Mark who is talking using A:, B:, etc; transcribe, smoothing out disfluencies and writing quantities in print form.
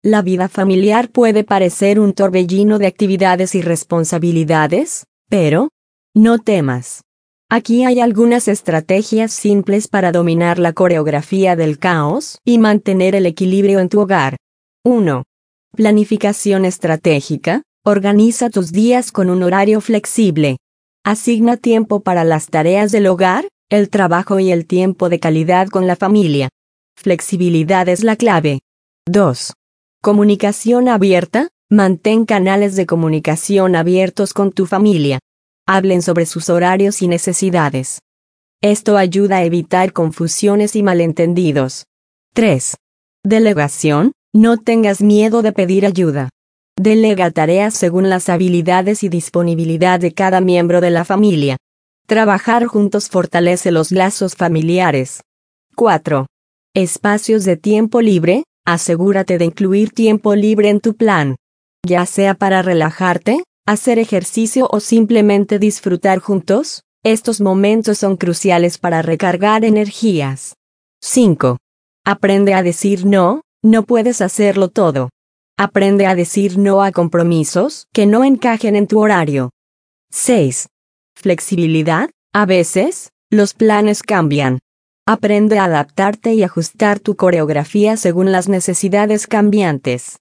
A: La vida familiar puede parecer un torbellino de actividades y responsabilidades, pero no temas. Aquí hay algunas estrategias simples para dominar la coreografía del caos y mantener el equilibrio en tu hogar. 1. Planificación estratégica. Organiza tus días con un horario flexible. Asigna tiempo para las tareas del hogar, el trabajo y el tiempo de calidad con la familia. Flexibilidad es la clave. 2. Comunicación abierta. Mantén canales de comunicación abiertos con tu familia. Hablen sobre sus horarios y necesidades. Esto ayuda a evitar confusiones y malentendidos. 3. Delegación. No tengas miedo de pedir ayuda. Delega tareas según las habilidades y disponibilidad de cada miembro de la familia. Trabajar juntos fortalece los lazos familiares. 4. Espacios de tiempo libre. Asegúrate de incluir tiempo libre en tu plan. Ya sea para relajarte, hacer ejercicio o simplemente disfrutar juntos, estos momentos son cruciales para recargar energías. 5. Aprende a decir no, no puedes hacerlo todo. Aprende a decir no a compromisos que no encajen en tu horario. 6. Flexibilidad. A veces, los planes cambian. Aprende a adaptarte y ajustar tu coreografía según las necesidades cambiantes.